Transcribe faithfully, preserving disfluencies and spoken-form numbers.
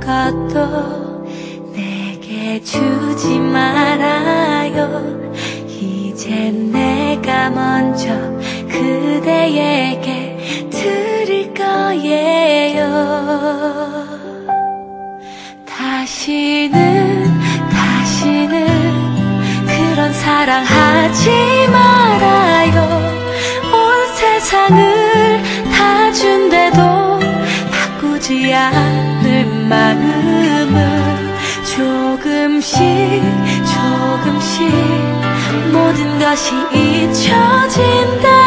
아무것도 내게 주지 말아요. 이젠 내가 먼저 그대에게 드릴 거예요. 다시는 다시는 그런 사랑하지 말아요. 온 세상을 다 준대도 바꾸지 않을 마음을 조금씩 조금씩 모든 것이 잊혀진다.